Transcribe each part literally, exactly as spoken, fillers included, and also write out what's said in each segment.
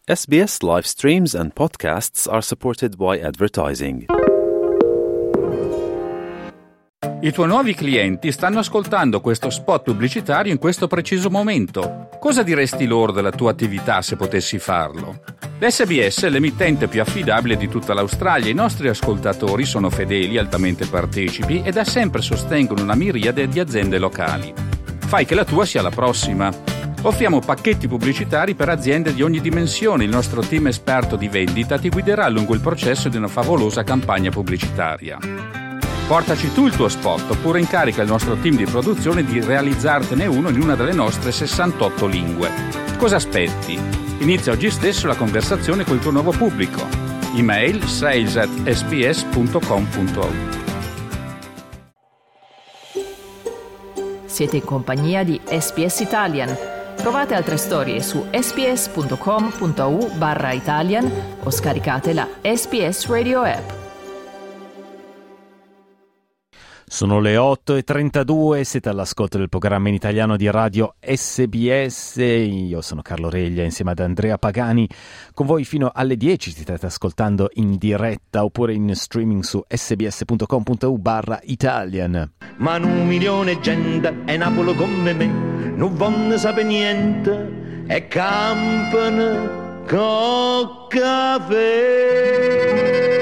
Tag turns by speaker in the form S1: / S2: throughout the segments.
S1: S B S live streams and podcasts are supported by advertising.
S2: I tuoi nuovi clienti stanno ascoltando questo spot pubblicitario in questo preciso momento. Cosa diresti loro della tua attività se potessi farlo? L'S B S è l'emittente più affidabile di tutta l'Australia. I nostri ascoltatori sono fedeli, altamente partecipi e da sempre sostengono una miriade di aziende locali. Fai che la tua sia la prossima. Offriamo pacchetti pubblicitari per aziende di ogni dimensione. Il nostro team esperto di vendita ti guiderà lungo il processo di una favolosa campagna pubblicitaria. Portaci tu il tuo spot oppure incarica il nostro team di produzione di realizzartene uno in una delle nostre sessantotto lingue. Cosa aspetti? Inizia oggi stesso la conversazione col tuo nuovo pubblico. Email sales at s b s punto com punto a u.
S3: Siete in compagnia di S B S Italian. Trovate altre storie su sbs.com punto a u barra Italian o scaricate la S B S Radio app.
S4: Sono le otto e trentadue, siete all'ascolto del programma in italiano di Radio S B S. Io sono Carlo Reglia insieme ad Andrea Pagani. Con voi fino alle dieci ci state ascoltando in diretta oppure in streaming su sbs.com punto a u barra Italian.
S5: Ma un milione di gente è Napoli come me, non vanno sapere niente e campano con caffè.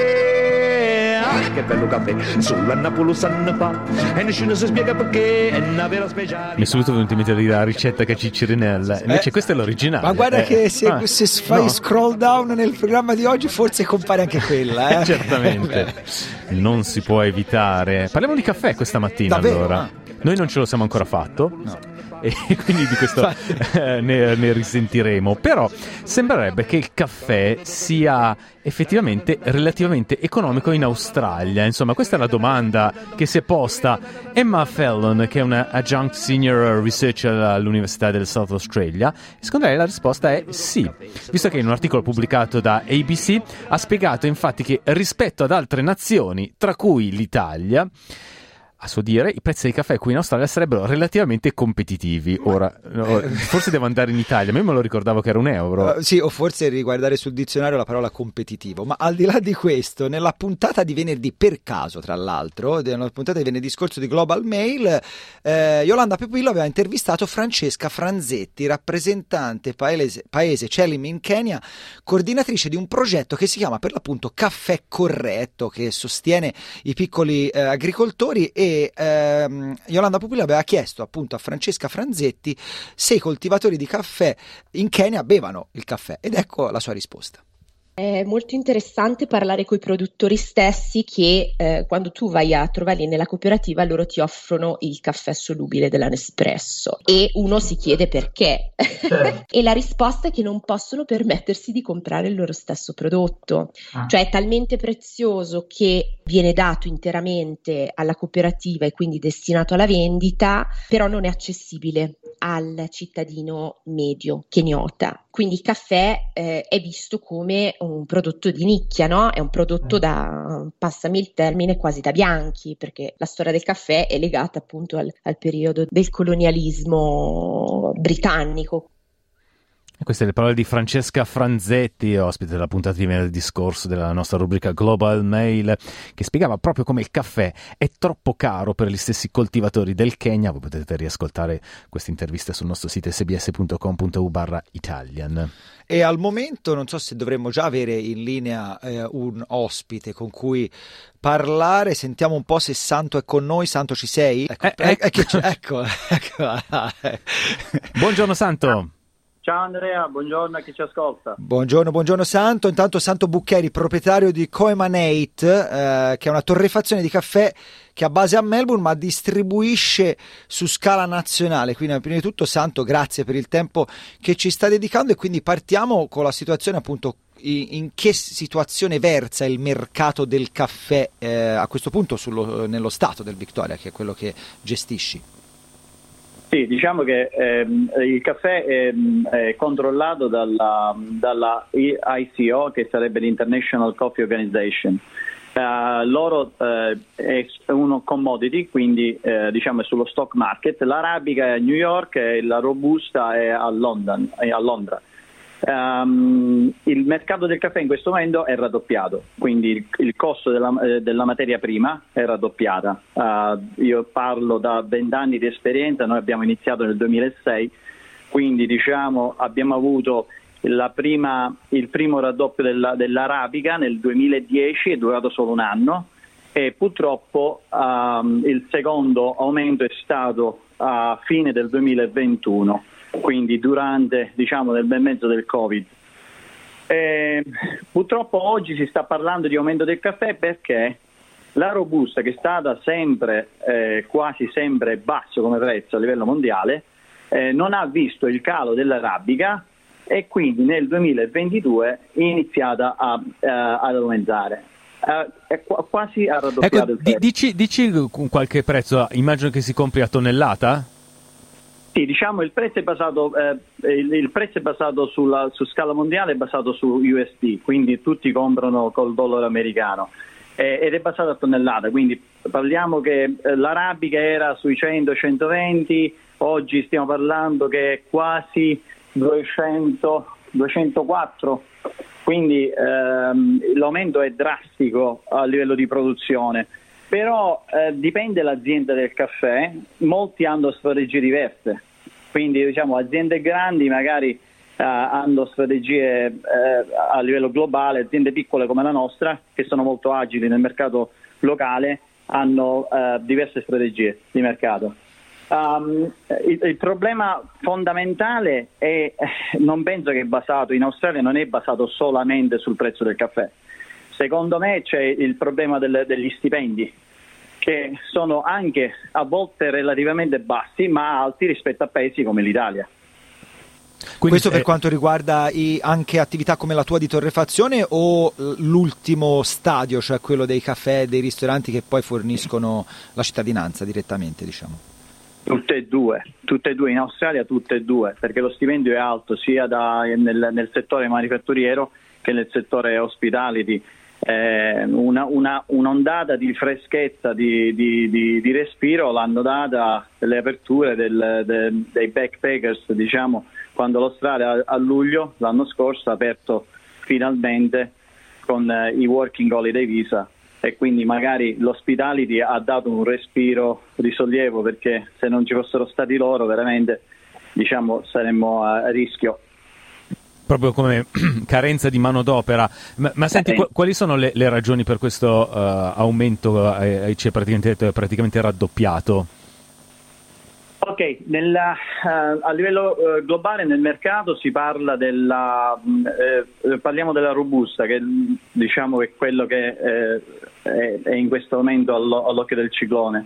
S5: Che bello caffè, solo a Napoli sanno fa e nessuno si spiega perché è una vera speciale.
S4: Mi è subito venuto in mente la ricetta che Ciccirinella, invece eh, questa è l'originale.
S6: Ma guarda
S4: eh,
S6: che se,
S4: ah,
S6: se fai
S4: no.
S6: scroll down nel programma di oggi forse compare anche quella. Eh?
S4: Certamente, non si può evitare. Parliamo di caffè questa mattina.
S6: Davvero?
S4: Allora.
S6: Ah.
S4: Noi non ce lo siamo ancora fatto.
S6: No.
S4: E quindi di questo eh, ne, ne risentiremo. Però sembrerebbe che il caffè sia effettivamente relativamente economico in Australia. Insomma, questa è la domanda che si è posta Emma Fallon, che è una adjunct senior researcher all'Università del South Australia. E secondo lei la risposta è sì, visto che in un articolo pubblicato da A B C ha spiegato infatti che rispetto ad altre nazioni, tra cui l'Italia, a suo dire, i prezzi dei caffè qui in Australia sarebbero relativamente competitivi. Ora, no, forse devo andare in Italia, ma io me lo ricordavo che era un euro.
S6: Uh, sì, o forse riguardare sul dizionario la parola competitivo. Ma al di là di questo, nella puntata di venerdì, per caso tra l'altro, nella puntata di venerdì scorso di Global Mail, eh, Yolanda Pepillo aveva intervistato Francesca Franzetti, rappresentante paese, paese Chelim in Kenya, coordinatrice di un progetto che si chiama per l'appunto Caffè Corretto, che sostiene i piccoli eh, agricoltori. E E ehm, Yolanda Pupillo aveva chiesto appunto a Francesca Franzetti se i coltivatori di caffè in Kenya bevano il caffè, ed ecco la sua risposta.
S7: È molto interessante parlare con i produttori stessi che eh, quando tu vai a trovarli nella cooperativa loro ti offrono il caffè solubile della Nespresso e uno si chiede perché e la risposta è che non possono permettersi di comprare il loro stesso prodotto, ah. Cioè è talmente prezioso che viene dato interamente alla cooperativa e quindi destinato alla vendita, però non è accessibile al cittadino medio keniota. Quindi il caffè eh, è visto come un prodotto di nicchia, no? È un prodotto da, passami il termine, quasi da bianchi, perché la storia del caffè è legata appunto al, al periodo del colonialismo britannico.
S4: Queste le parole di Francesca Franzetti, ospite della puntata di venerdì scorso della nostra rubrica Global Mail, che spiegava proprio come il caffè è troppo caro per gli stessi coltivatori del Kenya. Voi potete riascoltare queste interviste sul nostro sito sbs.com punto a u barra Italian.
S6: E al momento non so se dovremmo già avere in linea eh, un ospite con cui parlare. Sentiamo un po' se Santo è con noi. Santo, ci sei? Ecco,
S4: eh,
S6: eh,
S4: ecco.
S6: ecco, ecco, ecco.
S4: Buongiorno Santo.
S8: Ciao Andrea, buongiorno a chi ci ascolta.
S6: Buongiorno, buongiorno Santo. Intanto Santo Buccheri, proprietario di Coemanate, eh, che è una torrefazione di caffè che ha base a Melbourne ma distribuisce su scala nazionale. Quindi prima di tutto Santo, grazie per il tempo che ci sta dedicando, e quindi partiamo con la situazione appunto. In che situazione versa il mercato del caffè eh, a questo punto sullo, nello stato del Victoria, che è quello che gestisci?
S8: Sì, diciamo che ehm, il caffè è, è controllato dalla, dalla I C O, che sarebbe l'International Coffee Organization. Uh, loro uh, è uno commodity, quindi uh, diciamo è sullo stock market. L'arabica è a New York e la robusta è a London, è a Londra. Um, mercato del caffè in questo momento è raddoppiato, quindi il, il costo della, eh, della materia prima è raddoppiata. Uh, io parlo da vent'anni di esperienza, noi abbiamo iniziato nel duemilasei, quindi diciamo abbiamo avuto la prima, il primo raddoppio della, dell'arabica nel duemiladieci, è durato solo un anno, e purtroppo um, il secondo aumento è stato a fine del duemilaventuno, quindi durante, diciamo, nel bel mezzo del Covid. Eh, purtroppo oggi si sta parlando di aumento del caffè perché la Robusta, che è stata sempre eh, quasi sempre basso come prezzo a livello mondiale, eh, non ha visto il calo dell'arabica e quindi nel duemilaventidue è iniziata a, uh, ad aumentare. Uh, è qu- quasi a raddoppiato
S4: ecco,
S8: il prezzo.
S4: Dici, dici qualche prezzo, immagino che si compri a tonnellata?
S8: Sì, diciamo il prezzo è basato, eh, il, il prezzo è basato sulla, su scala mondiale, è basato su U S D, quindi tutti comprano col dollaro americano, eh, ed è basato a tonnellata, quindi parliamo che eh, l'arabica era sui cento centoventi, oggi stiamo parlando che è quasi duecento duecentoquattro, quindi ehm, l'aumento è drastico a livello di produzione, però eh, dipende dall'azienda del caffè, molti hanno strategie diverse, quindi diciamo aziende grandi magari eh, hanno strategie eh, a livello globale, aziende piccole come la nostra che sono molto agili nel mercato locale hanno eh, diverse strategie di mercato. Um, il, il problema fondamentale è, non penso che è basato in Australia, non è basato solamente sul prezzo del caffè. Secondo me c'è il problema del, degli stipendi, che sono anche a volte relativamente bassi ma alti rispetto a paesi come l'Italia.
S6: Quindi, questo per eh, quanto riguarda i, anche attività come la tua di torrefazione o l'ultimo stadio, cioè quello dei caffè e dei ristoranti che poi forniscono la cittadinanza direttamente, diciamo?
S8: Tutte e due, tutte e due in Australia, tutte e due, perché lo stipendio è alto sia da, nel, nel settore manifatturiero che nel settore hospitality. Eh, una, una, un'ondata di freschezza, di, di, di, di respiro l'hanno data le aperture del, de, dei backpackers, diciamo, quando l'Australia a luglio l'anno scorso ha aperto finalmente con eh, i working holiday visa, e quindi magari l'hospitality ha dato un respiro di sollievo, perché se non ci fossero stati loro veramente, diciamo, saremmo a rischio.
S4: Proprio come carenza di manodopera. Ma, ma senti, qu- quali sono le, le ragioni per questo uh, aumento? Hai uh, praticamente, praticamente raddoppiato?
S8: Ok, nella, uh, a livello uh, globale nel mercato si parla della, uh, parliamo della Robusta, che diciamo che è quello che uh, è, è in questo momento allo, all'occhio del ciclone.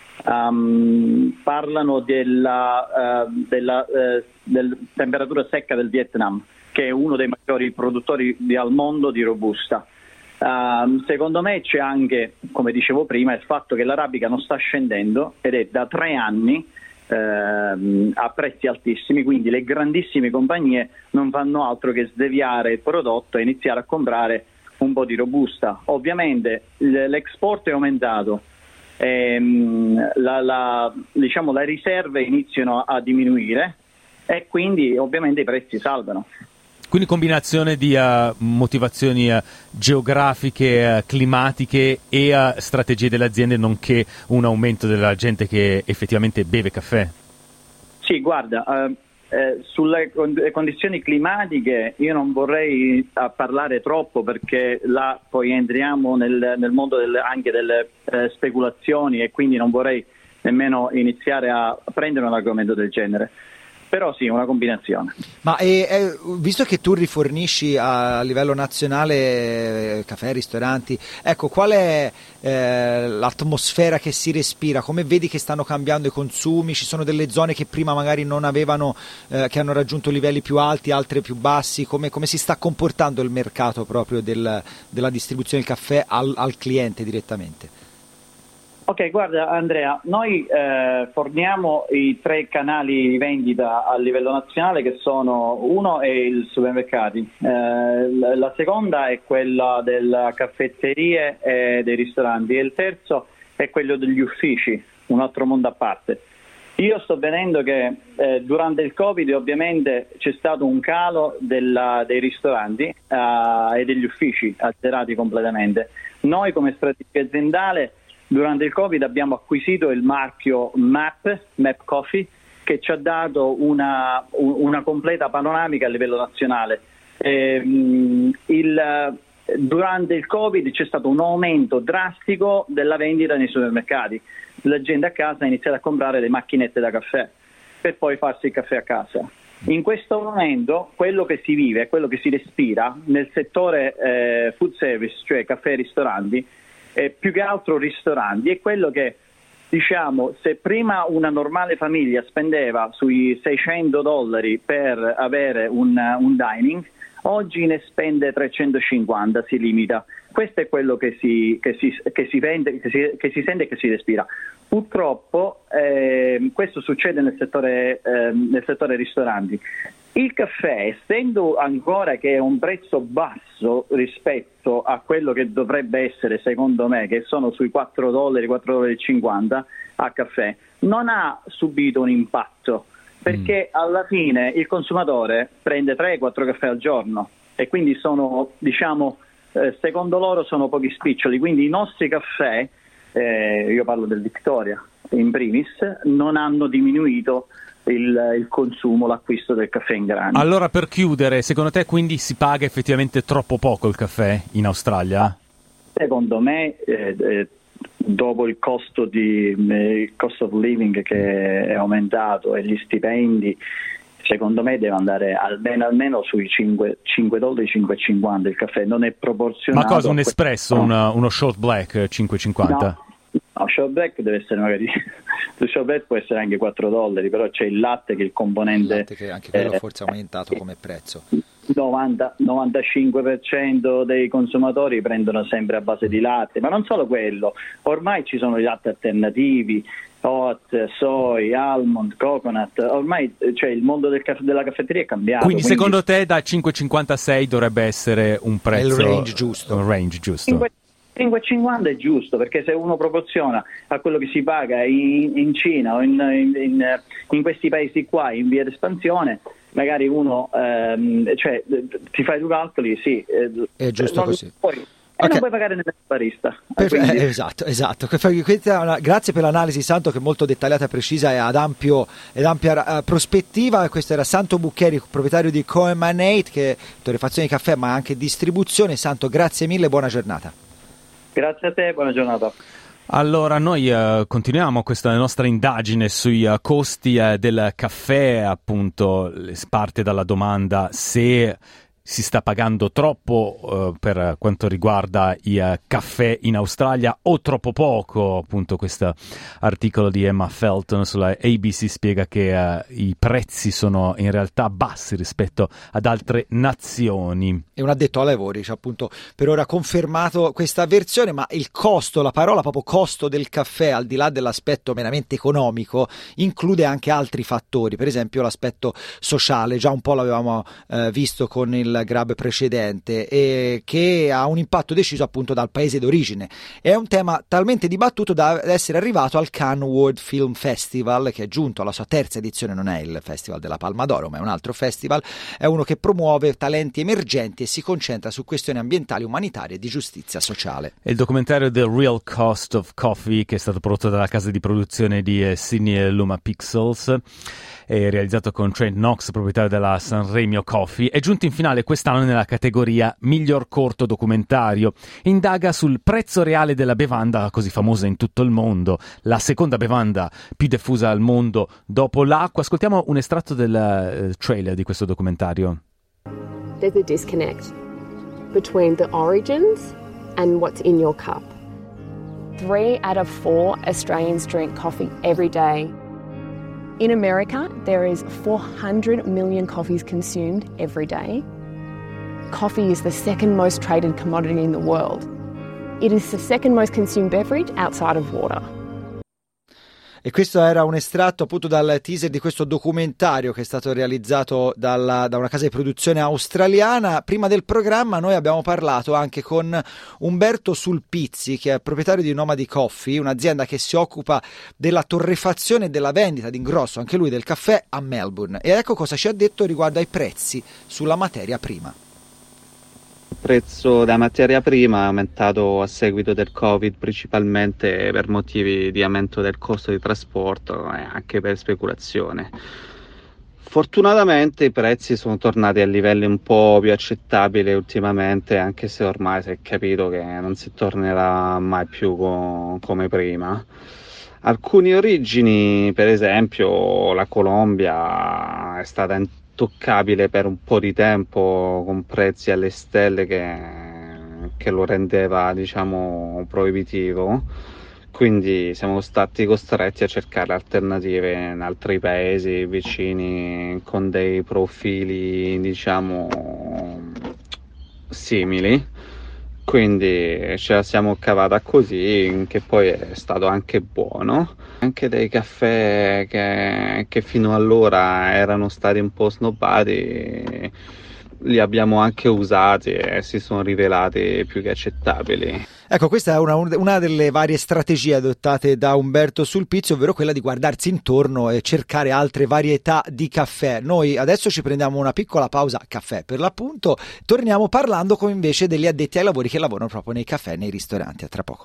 S8: Um, parlano della, uh, della uh, del temperatura secca del Vietnam, che è uno dei maggiori produttori di, al mondo di Robusta. Uh, secondo me c'è anche, come dicevo prima, il fatto che l'arabica non sta scendendo ed è da tre anni uh, a prezzi altissimi, quindi le grandissime compagnie non fanno altro che sdeviare il prodotto e iniziare a comprare un po' di Robusta. Ovviamente l'export è aumentato, ehm, la, la, diciamo, le riserve iniziano a diminuire e quindi ovviamente i prezzi salgono.
S4: Quindi combinazione di uh, motivazioni uh, geografiche, uh, climatiche e uh, strategie delle aziende, nonché un aumento della gente che effettivamente beve caffè?
S8: Sì, guarda, uh, eh, sulle con- condizioni climatiche io non vorrei uh, parlare troppo, perché là poi entriamo nel, nel mondo del, anche delle uh, speculazioni, e quindi non vorrei nemmeno iniziare a prendere un argomento del genere. Però sì, una combinazione.
S6: Ma eh, eh, visto che tu rifornisci a, a livello nazionale eh, caffè, ristoranti, ecco, qual è eh, l'atmosfera che si respira? Come vedi che stanno cambiando i consumi? Ci sono delle zone che prima magari non avevano, eh, che hanno raggiunto livelli più alti, altre più bassi? Come, come si sta comportando il mercato proprio del, della distribuzione del caffè al, al cliente direttamente?
S8: Ok, guarda Andrea, noi eh, forniamo i tre canali di vendita a livello nazionale, che sono, uno è il supermercati, eh, la seconda è quella delle caffetterie e dei ristoranti, e il terzo è quello degli uffici, un altro mondo a parte. Io sto vedendo che eh, durante il Covid ovviamente c'è stato un calo della, dei ristoranti uh, e degli uffici alterati completamente. Noi come strategia aziendale durante il Covid abbiamo acquisito il marchio M A P, M A P Coffee, che ci ha dato una, una completa panoramica a livello nazionale. Eh, il, durante il Covid c'è stato un aumento drastico della vendita nei supermercati. La gente a casa ha iniziato a comprare le macchinette da caffè per poi farsi il caffè a casa. In questo momento quello che si vive, quello che si respira nel settore eh, food service, cioè caffè e ristoranti, eh, più che altro ristoranti, è quello che, diciamo, se prima una normale famiglia spendeva sui seicento dollari per avere un, un dining, oggi ne spende trecentocinquanta, si limita. Questo è quello che si, che si, che si, vende, che si, che si sente e che si respira. Purtroppo eh, questo succede nel settore, eh, nel settore ristoranti. Il caffè, essendo ancora che è un prezzo basso rispetto a quello che dovrebbe essere, secondo me, che sono sui quattro dollari, quattro dollari e cinquanta a caffè, non ha subito un impatto, perché mm. alla fine il consumatore prende tre quattro caffè al giorno e quindi sono, diciamo, eh, secondo loro sono pochi spiccioli, quindi i nostri caffè, eh, io parlo del Victoria in primis, non hanno diminuito il, il consumo, l'acquisto del caffè in grano.
S4: Allora, per chiudere, secondo te quindi si paga effettivamente troppo poco il caffè in Australia?
S8: Secondo me eh, eh, dopo il costo di il cost of living che è aumentato e gli stipendi, secondo me deve andare almeno, almeno sui cinque dollari, cinque e cinquanta il caffè, non è proporzionato.
S4: Ma cosa, un espresso,
S8: no.
S4: una, uno short black cinque e cinquanta?
S8: No, no, short black deve essere magari il short black può essere anche quattro dollari, però c'è il latte che è il componente,
S6: il latte che anche quello
S8: eh,
S6: forse è aumentato come prezzo.
S8: novanta novantacinque per cento dei consumatori prendono sempre a base di latte, ma non solo quello, ormai ci sono i latte alternativi, oat, soy, almond, coconut, ormai cioè, il mondo del caff- della caffetteria è cambiato.
S4: Quindi,
S8: quindi
S4: secondo te da cinque e cinquantasei dovrebbe essere un prezzo,
S6: il range giusto.
S4: Un range giusto.
S8: cinque e cinquanta è giusto, perché se uno proporziona a quello che si paga in, in Cina o in, in, in, in questi paesi qua in via d'espansione, magari uno ehm, cioè ti fai due calcoli, sì, eh,
S6: è giusto così.
S8: Poi, e
S6: okay.
S8: non puoi pagare nemmeno il barista.
S6: Perfe-
S8: quindi...
S6: eh, esatto, esatto. Grazie per l'analisi, Santo, che è molto dettagliata, precisa e ad, ampio, ed ampia uh, prospettiva. Questo era Santo Buccheri, proprietario di Coemanate, che è torrefazione di caffè ma anche distribuzione. Santo, grazie mille, buona giornata.
S8: Grazie a te, buona giornata.
S4: Allora, noi uh, continuiamo questa nostra indagine sui uh, costi uh, del caffè, appunto, parte dalla domanda se si sta pagando troppo uh, per quanto riguarda i uh, caffè in Australia o troppo poco. Appunto, questo articolo di Emma Felton sulla A B C spiega che uh, i prezzi sono in realtà bassi rispetto ad altre nazioni.
S6: E un addetto ai lavori ci ha appunto per ora confermato questa versione, ma il costo, la parola proprio costo del caffè, al di là dell'aspetto meramente economico, include anche altri fattori, per esempio l'aspetto sociale. Già un po' l'avevamo eh, visto con il grab precedente, e che ha un impatto deciso appunto dal paese d'origine. È un tema talmente dibattuto da essere arrivato al Cannes World Film Festival, che è giunto alla sua terza edizione. Non è il Festival della Palma d'Oro, ma è un altro festival, è uno che promuove talenti emergenti e si concentra su questioni ambientali, umanitarie e di giustizia sociale.
S4: È il documentario The Real Cost of Coffee, che è stato prodotto dalla casa di produzione di eh, Sydney e Luma Pixels, è realizzato con Trent Knox, proprietario della Sanremo Coffee. È giunto in finale quest'anno nella categoria miglior corto documentario. Indaga sul prezzo reale della bevanda così famosa in tutto il mondo, la seconda bevanda più diffusa al mondo dopo l'acqua. Ascoltiamo un estratto del uh, trailer di questo documentario.
S9: There's a disconnect between the origins and what's in your cup. Three out of four Australians drink coffee every day. In America, there is four hundred million coffees consumed every day. Coffee is the second most traded commodity in the world. It is the second most consumed beverage outside of water.
S6: E questo era un estratto appunto dal teaser di questo documentario che è stato realizzato dalla, da una casa di produzione australiana. Prima del programma noi abbiamo parlato anche con Umberto Sulpizzi, che è proprietario di Nomadi Coffee, un'azienda che si occupa della torrefazione e della vendita d'ingrosso, anche lui, del caffè a Melbourne. E ecco cosa ci ha detto riguardo ai prezzi sulla materia prima.
S10: Il prezzo della materia prima è aumentato a seguito del Covid, principalmente per motivi di aumento del costo di trasporto e anche per speculazione. Fortunatamente i prezzi sono tornati a livelli un po' più accettabili ultimamente, anche se ormai si è capito che non si tornerà mai più co- come prima. Alcune origini, per esempio la Colombia, è stata in toccabile per un po' di tempo con prezzi alle stelle che, che lo rendeva, diciamo, proibitivo, quindi siamo stati costretti a cercare alternative in altri paesi vicini con dei profili, diciamo, simili, quindi ce la siamo cavata così, che poi è stato anche buono. Anche dei caffè che, che fino allora erano stati un po' snobbati, li abbiamo anche usati e si sono rivelati più che accettabili.
S6: Ecco, questa è una, una delle varie strategie adottate da Umberto Sulpizzi, ovvero quella di guardarsi intorno e cercare altre varietà di caffè. Noi adesso ci prendiamo una piccola pausa caffè per l'appunto, torniamo parlando con invece degli addetti ai lavori che lavorano proprio nei caffè, nei ristoranti. A tra poco.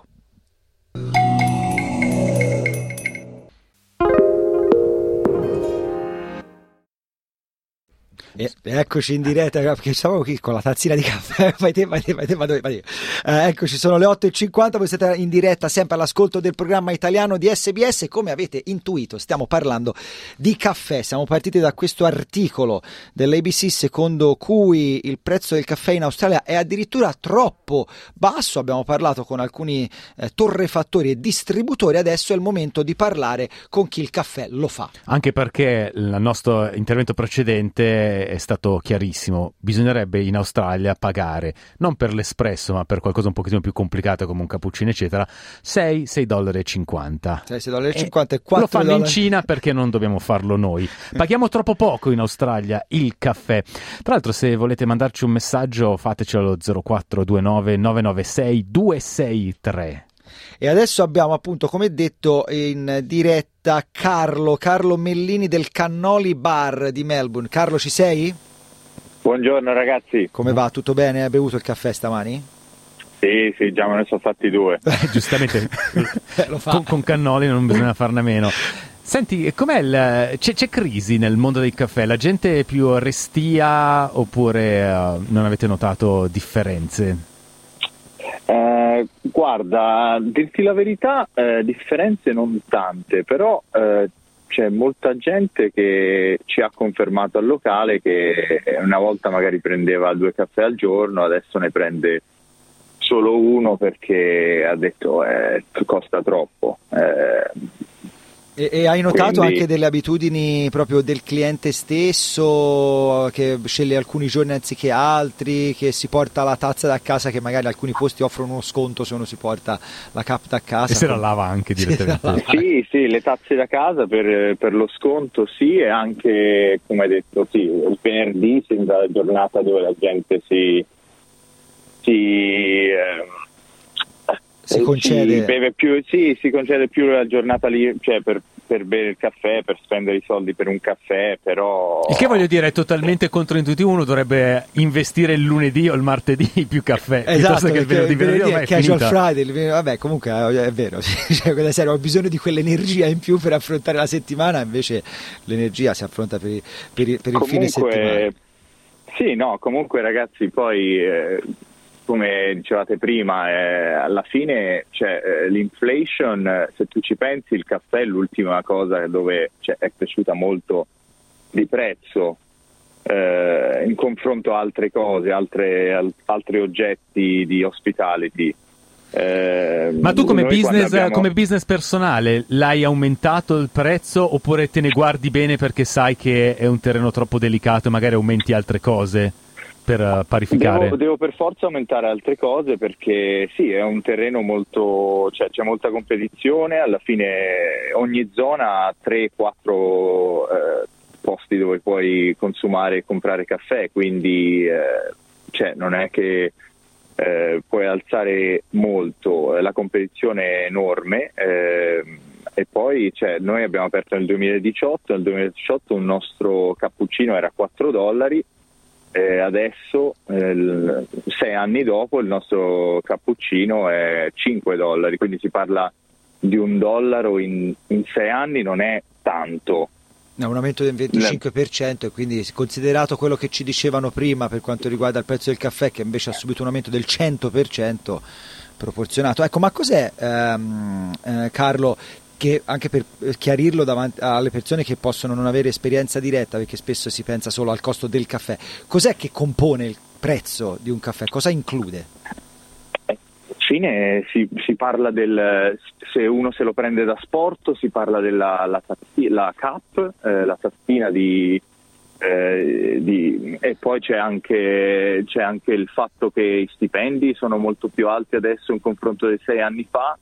S6: E eccoci in diretta, perché siamo qui con la tazzina di caffè. Vai te, vai te, vai te, vai te, vai te. Eh, eccoci, sono le otto e cinquanta, voi siete in diretta sempre all'ascolto del programma italiano di S B S. Come avete intuito, stiamo parlando di caffè. Siamo partiti da questo articolo dell'A B C secondo cui il prezzo del caffè in Australia è addirittura troppo basso. Abbiamo parlato con alcuni eh, torrefattori e distributori, adesso è il momento di parlare con chi il caffè lo fa.
S4: Anche perché il nostro intervento precedente è stato chiarissimo, bisognerebbe in Australia pagare non per l'espresso ma per qualcosa un pochettino più complicato come un cappuccino eccetera sei dollari e cinquanta.
S6: sei dollari e cinquanta e quattro
S4: lo fanno
S6: dollari.
S4: In Cina, perché non dobbiamo farlo noi? Paghiamo troppo poco in Australia il caffè. Tra l'altro, se volete mandarci un messaggio fatecelo allo zero quattro due nove nove nove sei due sei tre.
S6: E adesso abbiamo appunto, come detto, in diretta Carlo, Carlo Mellini del Cannoli Bar di Melbourne. Carlo, ci sei?
S11: Buongiorno ragazzi.
S6: Come va? Tutto bene? Hai bevuto il caffè stamani?
S11: Sì, sì, già me ne sono fatti due.
S4: Eh, giustamente,
S6: Lo fa.
S4: con, con Cannoli non bisogna farne meno. Senti, com'è il, c'è, c'è crisi nel mondo del caffè? La gente è più restia oppure uh, non avete notato differenze?
S11: Eh, guarda, dirti la verità, eh, differenze non tante, però eh, c'è molta gente che ci ha confermato al locale che una volta magari prendeva due caffè al giorno, adesso ne prende solo uno perché ha detto eh, costa troppo. Eh,
S6: E, e hai notato
S11: Quindi...
S6: anche delle abitudini proprio del cliente stesso, che sceglie alcuni giorni anziché altri, che si porta la tazza da casa, che magari alcuni posti offrono uno sconto se uno si porta la cup da casa.
S4: E se la lava anche direttamente.
S11: Sì, sì, le tazze da casa per, per lo sconto sì, e anche, come hai detto, sì, il venerdì sembra la giornata dove la gente si... si eh,
S6: Si concede
S11: si beve più, sì, si concede più la giornata lì, cioè per, per bere il caffè, per spendere i soldi per un caffè, però...
S4: Il che, voglio dire, è totalmente controintuitivo. Uno dovrebbe investire il lunedì o il martedì più caffè,
S6: esatto,
S4: piuttosto che il venerdì.
S6: Il venerdì
S4: venerdì
S6: è casual
S4: finita.
S6: Friday, il venerdì, vabbè, comunque è vero, cioè, quella serie, ho bisogno di quell'energia in più per affrontare la settimana, invece l'energia si affronta per, per, per il
S11: comunque,
S6: fine settimana.
S11: Sì, no, comunque ragazzi, poi... Eh, come dicevate prima, eh, alla fine cioè, eh, l'inflation, eh, se tu ci pensi, il caffè è l'ultima cosa dove cioè, è cresciuta molto di prezzo eh, in confronto a altre cose, altre, al, altri oggetti di hospitality. Eh,
S4: Ma tu come business,
S11: abbiamo...
S4: come business personale l'hai aumentato il prezzo oppure te ne guardi bene perché sai che è un terreno troppo delicato e magari aumenti altre cose? per uh, parificare?
S11: Devo, devo per forza aumentare altre cose, perché sì, è un terreno molto, cioè c'è molta competizione, alla fine ogni zona ha tre quattro eh, posti dove puoi consumare e comprare caffè, quindi eh, cioè, non è che eh, puoi alzare molto, la competizione è enorme. Eh, E poi cioè, noi abbiamo aperto nel duemiladiciotto, nel duemiladiciotto un nostro cappuccino era quattro dollari, eh, adesso eh, sei anni dopo il nostro cappuccino è cinque dollari, quindi si parla di un dollaro in, in sei anni, non è tanto.
S6: No, un aumento del venticinque per cento, e quindi considerato quello che ci dicevano prima per quanto riguarda il prezzo del caffè, che invece ha subito un aumento del cento per cento proporzionato. Ecco, ma cos'è ehm, eh, Carlo, che anche per chiarirlo davanti alle persone che possono non avere esperienza diretta, perché spesso si pensa solo al costo del caffè, cos'è che compone il prezzo di un caffè? Cosa include?
S11: Alla fine si, si parla del, se uno se lo prende da sport, si parla della la, la cup, eh, la tazzina di, eh, di e poi c'è anche, c'è anche il fatto che i stipendi sono molto più alti adesso in confronto dei sei anni fa.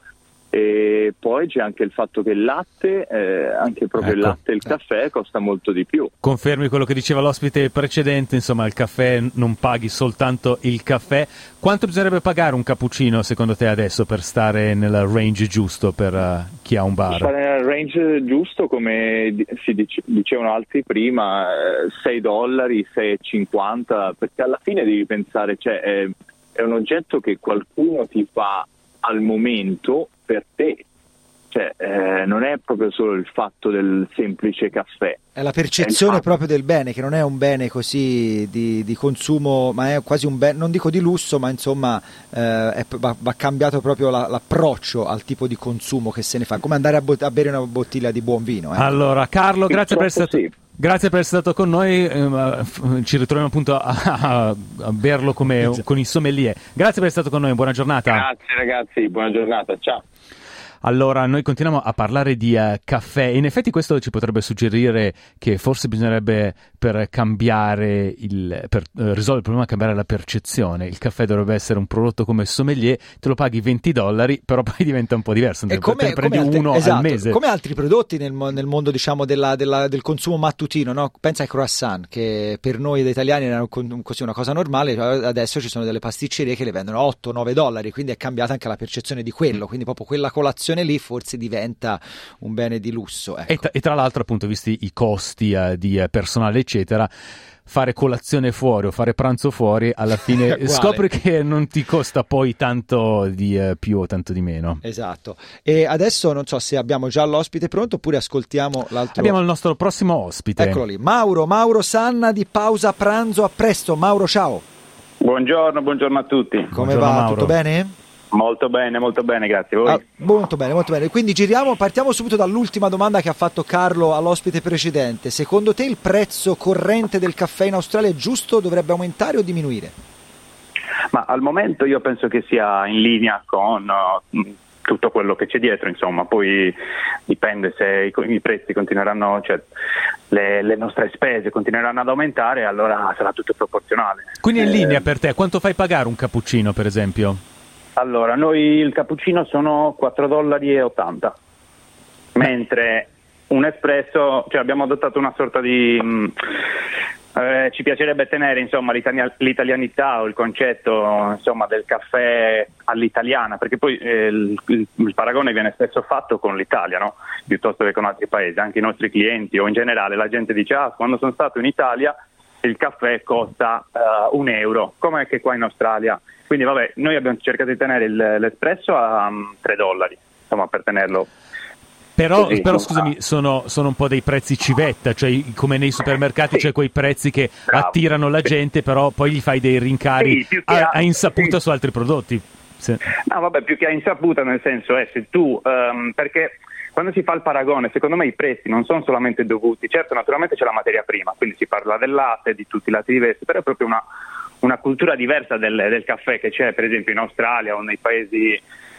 S11: E poi c'è anche il fatto che il latte, eh, anche proprio ecco. il latte e il caffè costa molto di più.
S4: Confermi quello che diceva l'ospite precedente, insomma il caffè non paghi soltanto il caffè. Quanto bisognerebbe pagare un cappuccino secondo te adesso per stare nel range giusto per uh, chi ha un bar?
S11: Stare nel range giusto, come si dice, dicevano altri prima, eh, sei dollari, sei e cinquanta, perché alla fine devi pensare, cioè, è, è un oggetto che qualcuno ti fa al momento per te, cioè eh, non è proprio solo il fatto del semplice caffè,
S6: è la percezione
S11: è fatto...
S6: proprio del bene, che non è un bene così di, di consumo, ma è quasi un bene, non dico di lusso, ma insomma eh, è, va, va cambiato proprio la, l'approccio al tipo di consumo che se ne fa, come andare a, bot- a bere una bottiglia di buon vino. Eh.
S4: Allora Carlo, grazie per essere stato...
S11: Sì.
S4: Grazie per essere stato con noi, eh, ci ritroviamo appunto a, a, a berlo come con i sommelier. Grazie per essere stato con noi, buona giornata.
S11: Grazie ragazzi, buona giornata, ciao.
S4: Allora, noi continuiamo a parlare di uh, caffè. In effetti questo ci potrebbe suggerire che forse bisognerebbe, per cambiare il, per uh, risolvere il problema, cambiare la percezione. Il caffè dovrebbe essere un prodotto come sommelier, te lo paghi venti dollari, però poi diventa un po' diverso, te,
S6: come,
S4: te ne prendi
S6: come altri,
S4: uno
S6: esatto,
S4: al mese.
S6: Come altri prodotti nel, nel mondo, diciamo, della, della, del consumo mattutino, no? Pensa ai croissant, che per noi da italiani erano così una cosa normale, adesso ci sono delle pasticcerie che le vendono a otto nove dollari, quindi è cambiata anche la percezione di quello, quindi proprio quella colazione lì forse diventa un bene di lusso. Ecco.
S4: E, tra, e tra l'altro, appunto, visti i costi uh, di uh, personale eccetera, fare colazione fuori o fare pranzo fuori alla fine scopri che non ti costa poi tanto di uh, più o tanto di meno.
S6: Esatto. E adesso non so se abbiamo già l'ospite pronto oppure ascoltiamo l'altro.
S4: Abbiamo il nostro prossimo ospite.
S6: Eccolo lì, Mauro, Mauro Sanna di Pausa Pranzo. A presto Mauro, ciao.
S12: Buongiorno, buongiorno a tutti.
S6: Come
S4: buongiorno,
S6: va?
S4: Mauro.
S6: Tutto bene?
S12: Molto bene, molto bene, grazie. Voi?
S6: Ah, molto bene, molto bene. Quindi giriamo, partiamo subito dall'ultima domanda che ha fatto Carlo all'ospite precedente. Secondo te il prezzo corrente del caffè in Australia è giusto? Dovrebbe aumentare o diminuire?
S12: Ma al momento io penso che sia in linea con uh, tutto quello che c'è dietro, insomma, poi dipende se i, i prezzi continueranno, cioè le, le nostre spese continueranno ad aumentare, allora sarà tutto proporzionale.
S4: Quindi è in
S12: eh,
S4: linea per te, quanto fai pagare un cappuccino per esempio?
S12: Allora, noi il cappuccino sono quattro dollari e ottanta, mentre un espresso, cioè abbiamo adottato una sorta di... Mh, eh, ci piacerebbe tenere insomma l'itali- l'italianità o il concetto insomma del caffè all'italiana, perché poi eh, il, il, il paragone viene spesso fatto con l'Italia, no? Piuttosto che con altri paesi. Anche i nostri clienti o in generale la gente dice ah, quando sono stato in Italia il caffè costa uh, un euro, come che qua in Australia. Quindi vabbè, noi abbiamo cercato di tenere il, l'espresso a um, tre dollari, insomma, per tenerlo.
S4: Però,
S12: così,
S4: però
S12: no?
S4: scusami, sono, sono un po' dei prezzi civetta, cioè come nei supermercati
S12: sì.
S4: c'è quei prezzi che
S12: Bravo.
S4: attirano la gente, però poi gli fai dei rincari
S12: sì,
S4: a,
S12: a,
S4: a insaputa
S12: sì.
S4: su altri prodotti. Sì.
S12: No, vabbè, più che a insaputa, nel senso è se tu, um, perché quando si fa il paragone, secondo me i prezzi non sono solamente dovuti, certo naturalmente c'è la materia prima, quindi si parla del latte, di tutti i lati diversi, però è proprio una, una cultura diversa del, del caffè che c'è per esempio in Australia o nei paesi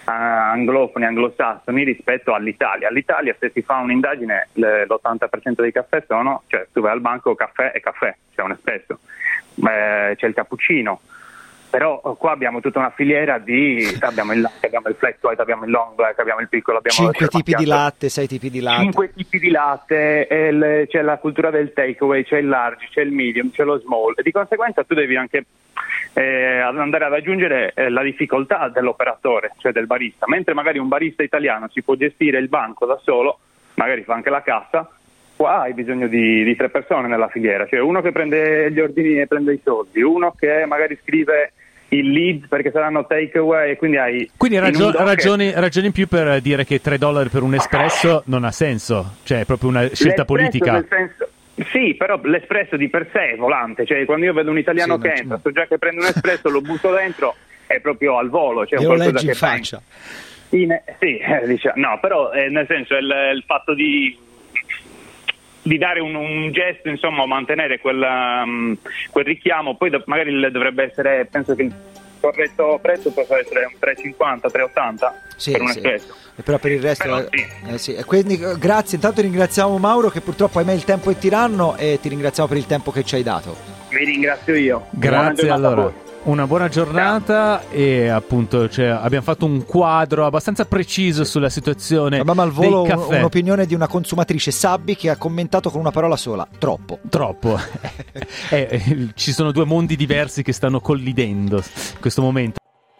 S12: anglofoni, anglosassoni rispetto all'Italia. All'Italia, se si fa un'indagine, l'ottanta per cento dei caffè sono, cioè tu vai al banco, caffè e caffè, c'è un espresso, eh, c'è il cappuccino, però qua abbiamo tutta una filiera di, abbiamo il latte, abbiamo il flat white, abbiamo il long black, abbiamo il piccolo, abbiamo
S6: cinque tipi di latte, sei tipi di latte,
S12: cinque tipi di latte, e il, c'è la cultura del takeaway, c'è il large, c'è il medium, c'è lo small, e di conseguenza tu devi anche Eh, ad andare ad aggiungere eh, la difficoltà dell'operatore, cioè del barista, mentre magari un barista italiano si può gestire il banco da solo, magari fa anche la cassa, qua hai bisogno di, di tre persone nella filiera, cioè uno che prende gli ordini e prende i soldi, uno che magari scrive il lead perché saranno takeaway, e quindi hai
S4: quindi ragio-
S12: in
S4: ragioni, ragioni in più per dire che tre dollari per un espresso non ha senso, cioè è proprio una scelta
S12: l'espresso
S4: politica.
S12: Nel senso, sì, però l'espresso di per sé è volante, cioè quando io vedo un italiano
S6: Sì,
S12: che
S6: non
S12: entra, so già che prende un espresso, lo butto dentro, è proprio al volo, cioè
S6: glielo
S12: qualcosa
S6: leggi
S12: che
S6: in faccia.
S12: In, sì, eh, diciamo, no, però eh, nel senso il, il fatto di di dare un, un gesto, insomma, mantenere quel, um, quel richiamo, poi do, magari dovrebbe essere, penso che il corretto prezzo possa essere un tre e cinquanta, tre e ottanta
S6: Sì,
S12: per un
S6: sì.
S12: espresso.
S6: E però per il resto
S12: Però
S6: eh,
S12: sì.
S6: eh, sì. E quindi eh, grazie, intanto ringraziamo Mauro, che purtroppo ahimè il tempo è tiranno, e ti ringraziamo per il tempo che ci hai dato.
S12: Vi ringrazio io. Buona
S4: Grazie,
S12: giornata a
S4: allora.
S12: voi.
S4: Una buona giornata. Ciao. E appunto, cioè, abbiamo fatto un quadro abbastanza preciso sulla situazione
S6: Abbiamo al volo
S4: dei
S6: un,
S4: caffè.
S6: un'opinione di una consumatrice, Sabbi, che ha commentato con una parola sola: troppo.
S4: Troppo. eh, eh, ci sono due mondi diversi che stanno collidendo in questo momento.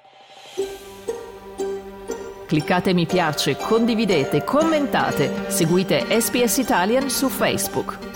S3: Cliccate mi piace, condividete, commentate, seguite S B S Italian su Facebook.